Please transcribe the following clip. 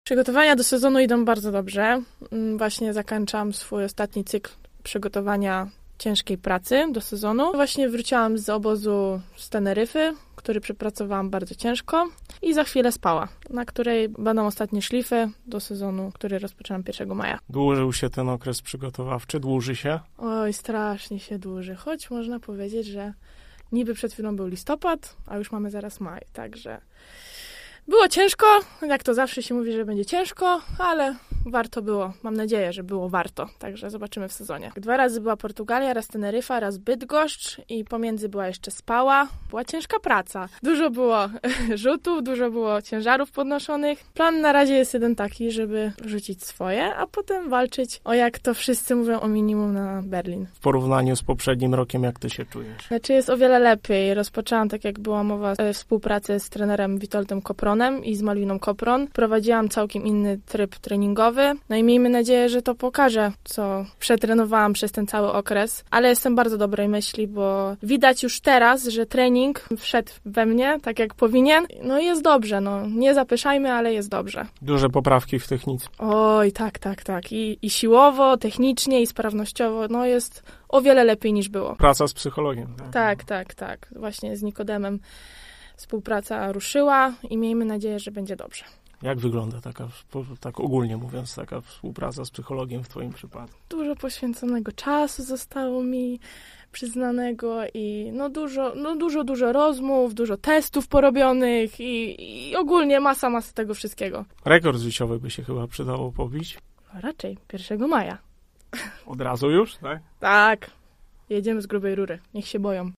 Przygotowania do sezonu idą bardzo dobrze. Właśnie zakończam swój ostatni cykl przygotowania ciężkiej pracy do sezonu. Właśnie wróciłam z obozu z Teneryfy, który przepracowałam bardzo ciężko i za chwilę spała, na której będą ostatnie szlify do sezonu, który rozpoczynam 1 maja. Dłużył się ten okres przygotowawczy? Dłuży się? Oj, strasznie się dłuży, choć można powiedzieć, że niby przed chwilą był listopad, a już mamy zaraz maj, także było ciężko, jak to zawsze się mówi, że będzie ciężko, ale warto było. Mam nadzieję, że było warto, także zobaczymy w sezonie. 2 razy była Portugalia, raz Teneryfa, raz Bydgoszcz i pomiędzy była jeszcze Spała. Była ciężka praca. Dużo było rzutów, dużo było ciężarów podnoszonych. Plan na razie jest jeden taki, żeby rzucić swoje, a potem walczyć o, jak to wszyscy mówią, o minimum na Berlin. W porównaniu z poprzednim rokiem, jak ty się czujesz? Znaczy jest o wiele lepiej. Rozpoczęłam, tak jak była mowa, współpracę z trenerem Witoldem Kopronem i z Malwiną Kopron. Prowadziłam całkiem inny tryb treningowy. No i miejmy nadzieję, że to pokaże, co przetrenowałam przez ten cały okres. Ale jestem bardzo dobrej myśli, bo widać już teraz, że trening wszedł we mnie, tak jak powinien. No i jest dobrze, no. Nie zapyszajmy, ale jest dobrze. Duże poprawki w technice. Oj, tak. I siłowo, technicznie, i sprawnościowo, no jest o wiele lepiej niż było. Praca z psychologiem. Tak. Właśnie z Nikodemem współpraca ruszyła i miejmy nadzieję, że będzie dobrze. Jak wygląda taka, tak ogólnie mówiąc, taka współpraca z psychologiem w twoim przypadku? Dużo poświęconego czasu zostało mi przyznanego i dużo rozmów, dużo testów porobionych i ogólnie masa tego wszystkiego. Rekord życiowy by się chyba przydało pobić? Raczej 1 maja. Od razu już, tak? Tak. Jedziemy z grubej rury. Niech się boją.